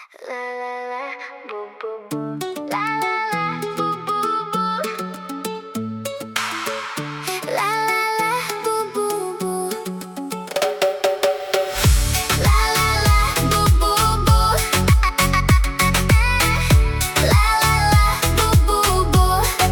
Ла-ла-ла, бу-бу-бу. Ла-ла-ла, бу-бу-бу. Ла-ла-ла, бу-бу-бу. Ла-ла-ла, бу-бу-бу. Ла-ла-ла, бу-бу-бу.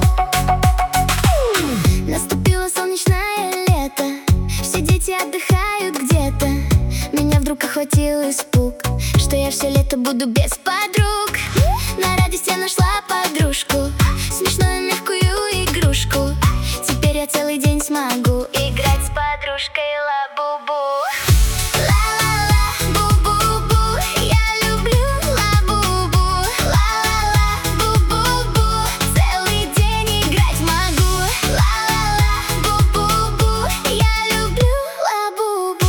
Наступило солнечное лето, все дети отдыхают где-то. Меня вдруг охватил испуг, что я все лето буду без подруг. На радость я нашла подружку, смешную мягкую игрушку. Теперь я целый день смогу играть с подружкой ла-бу-бу. Ла-ла-ла, бу-бу-бу, я люблю ла-бу-бу. Ла-ла-ла, бу-бу-бу, целый день играть могу. Ла-ла-ла, бу-бу-бу, я люблю ла-бу-бу.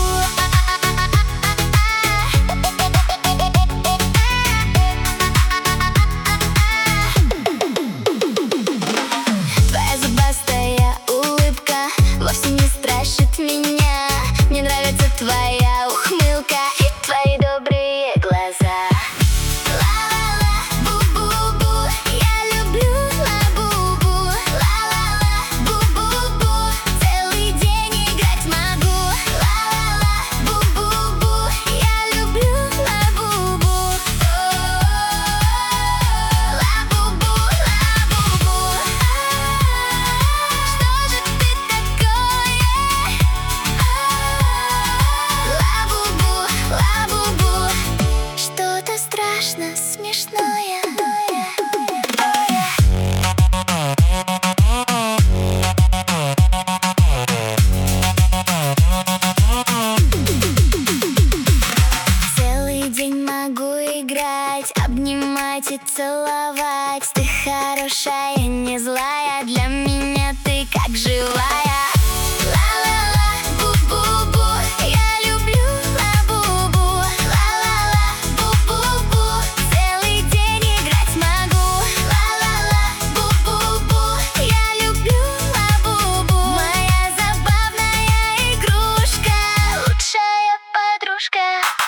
Твоя зубастая улыбка вовсе не страшит меня. Мне нравится твоя ухмылка и твои добрые глаза. Ла-ла-ла, бу-бу-бу, я люблю ла-бу-бу. Ла-ла-ла, бу-бу-бу, целый день играть могу. Ла-ла-ла, бу-бу-бу, я люблю ла-бу-бу. Ла-бу-бу, ла-бу-бу. Что же ты такое? Ла-бу-бу, ла-бу-бу. Что-то страшно смешное. Целый день могу играть, обнимать и целовать. Ты хорошая, не злая, для меня ты как живая. Ла-ла-ла, бу-бу-бу, я люблю ла-бу-бу. Ла-ла-ла, бу-бу-бу, целый день играть могу. Ла-ла-ла, бу-бу-бу, я люблю ла-бу-бу. Моя забавная игрушка, лучшая подружка.